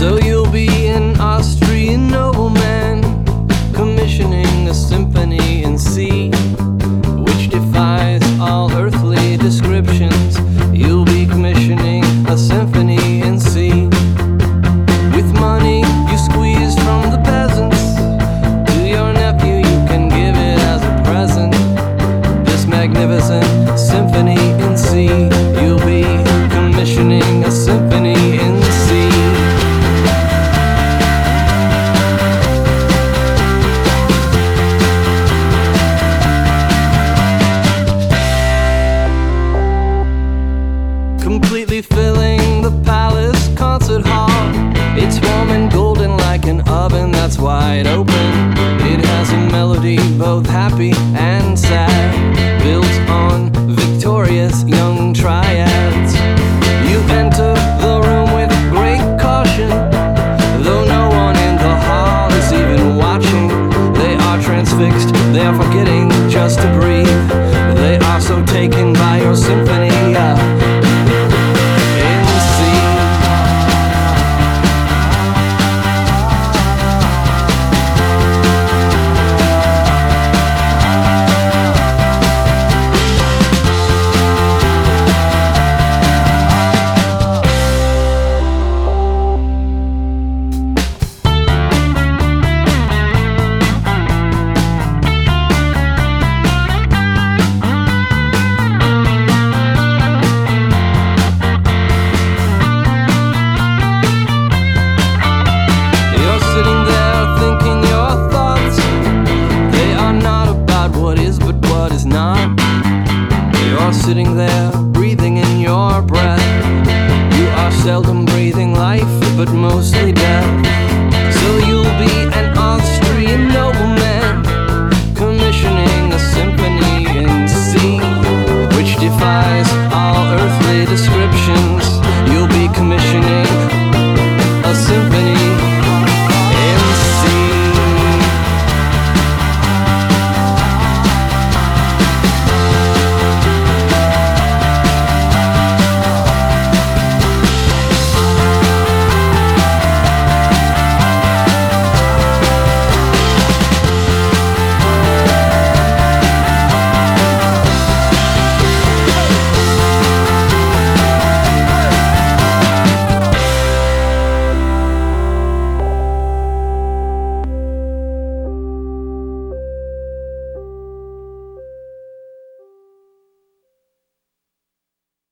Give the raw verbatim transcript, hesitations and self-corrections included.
So you'll be an Austrian nobleman, commissioning a symphony in C, which defies all earthly descriptions. You'll be commissioning a symphony in C. With money you squeeze from the peasants, to your nephew you can give it as a present. This magnificent symphony in C. You'll be commissioning a symphony in C. Completely filling the palace concert hall. It's warm and golden like an oven that's wide open. It has a melody both happy and sad, built on victorious young triads. You enter the room with great caution, though no one in the hall is even watching. They are transfixed, they are forgetting just to breathe. They are so taken by your symphony uh, in C. Sitting there, breathing in your breath. You are seldom breathing life, but mostly death.